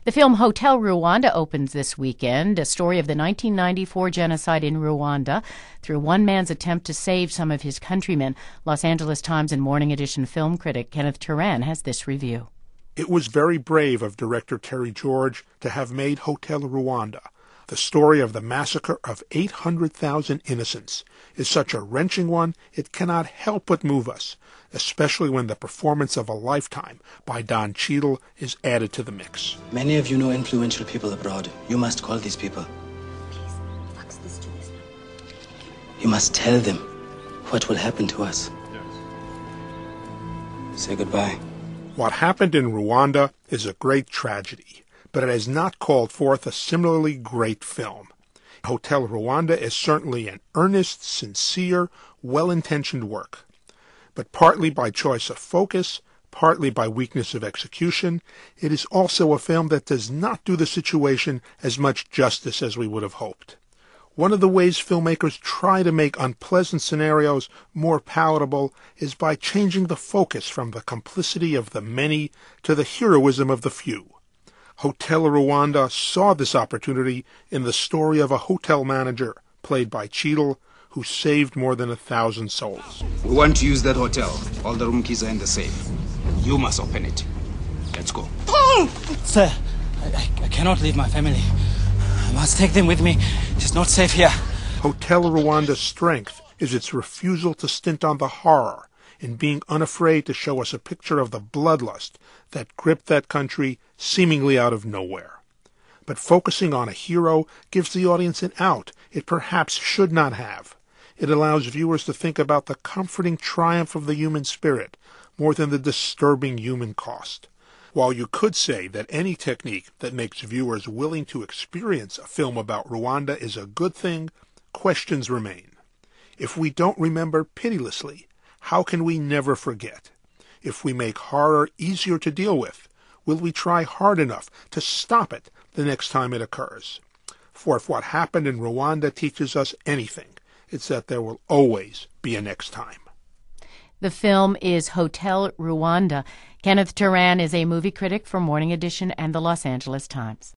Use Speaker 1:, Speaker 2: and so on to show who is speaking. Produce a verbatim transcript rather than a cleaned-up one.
Speaker 1: The film Hotel Rwanda opens this weekend, a story of the nineteen ninety-four genocide in Rwanda through one man's attempt to save some of his countrymen. Los Angeles Times and Morning Edition film critic Kenneth Turan has this review.
Speaker 2: It was very brave of director Terry George to have made Hotel Rwanda. The story of the massacre of eight hundred thousand innocents is such a wrenching one, it cannot help but move us, especially when the performance of a lifetime by Don Cheadle is added to the mix.
Speaker 3: Many of you know influential people abroad. You must call these people.
Speaker 4: Please, fax this to us.
Speaker 3: You must tell them what will happen to us. Yes. Say goodbye.
Speaker 2: What happened in Rwanda is a great tragedy, but it has not called forth a similarly great film. Hotel Rwanda is certainly an earnest, sincere, well-intentioned work. But partly by choice of focus, partly by weakness of execution, it is also a film that does not do the situation as much justice as we would have hoped. One of the ways filmmakers try to make unpleasant scenarios more palatable is by changing the focus from the complicity of the many to the heroism of the few. Hotel Rwanda saw this opportunity in the story of a hotel manager, played by Cheadle, who saved more than a thousand souls.
Speaker 5: We want to use that hotel. All the room keys are in the safe. You must open it. Let's go.
Speaker 3: Sir, I, I, I cannot leave my family. I must take them with me. It is not safe here.
Speaker 2: Hotel Rwanda's strength is its refusal to stint on the horror, in being unafraid to show us a picture of the bloodlust that gripped that country seemingly out of nowhere. But focusing on a hero gives the audience an out it perhaps should not have. It allows viewers to think about the comforting triumph of the human spirit more than the disturbing human cost. While you could say that any technique that makes viewers willing to experience a film about Rwanda is a good thing, questions remain. If we don't remember pitilessly, how can we never forget? If we make horror easier to deal with, will we try hard enough to stop it the next time it occurs? For if what happened in Rwanda teaches us anything, it's that there will always be a next time.
Speaker 1: The film is Hotel Rwanda. Kenneth Turan is a movie critic for Morning Edition and the Los Angeles Times.